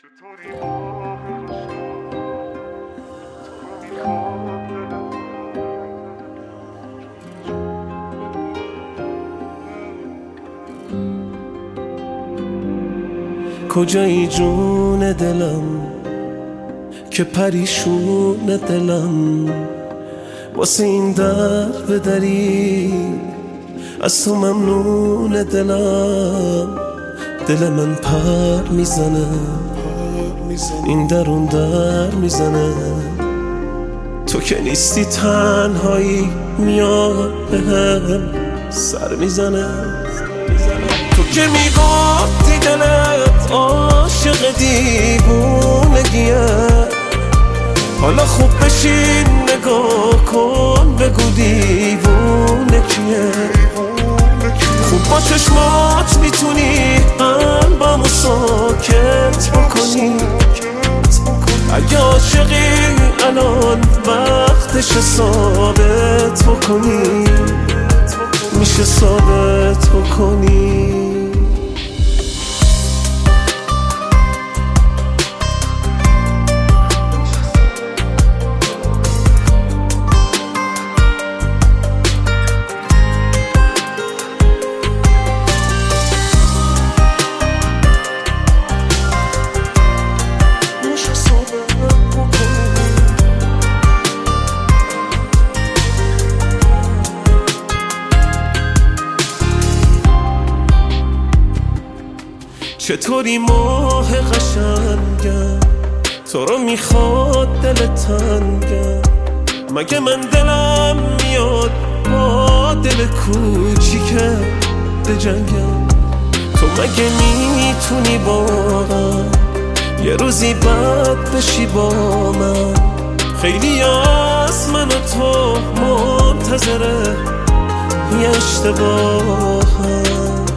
کجایی جون دلم که پریشون دلم واسه این در بدری از تو ممنون دلم دل من پر میزنه این در اون در میزنه تو که نیستی تنهایی میاد بهم سر میزنه تو که میگفتی دلت عاشق دیوونگیه حالا خوب بشین نگاه کن بگو دیوونه کیه خوب با چشمات میتونی قلبمو ساکت بکنی اگه عاشقی الان وقتش ثابت بکنی میشه ثابت بکنی چطوری ماه قشنگم تو رو میخواد دل تنگم مگه من دلم میاد با دل کوچیکه بجنگم تو مگه میتونی واقعا یه روزی بعد بشی با من خیلی از من و تو منتظره یه اشتباهم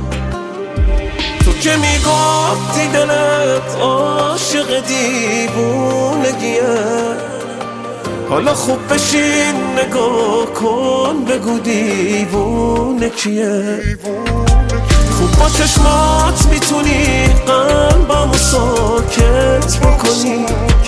تو که میگفتی دلت عاشق دیوونگیه حالا خوب بشین نگاه کن بگو دیوونه کیه خوب با چشمات میتونی قلبمو ساکت بکنی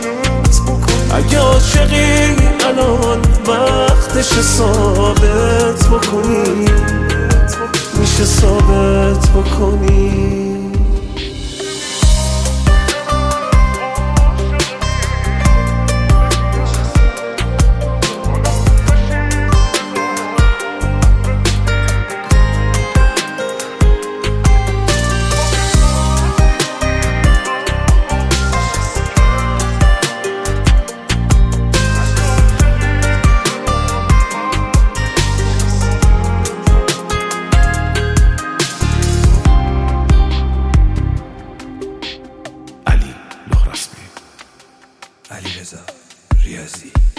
اگه عاشقی الان وقتش ثابت بکنی میشه ثابت بکنی علیرضا ریاضی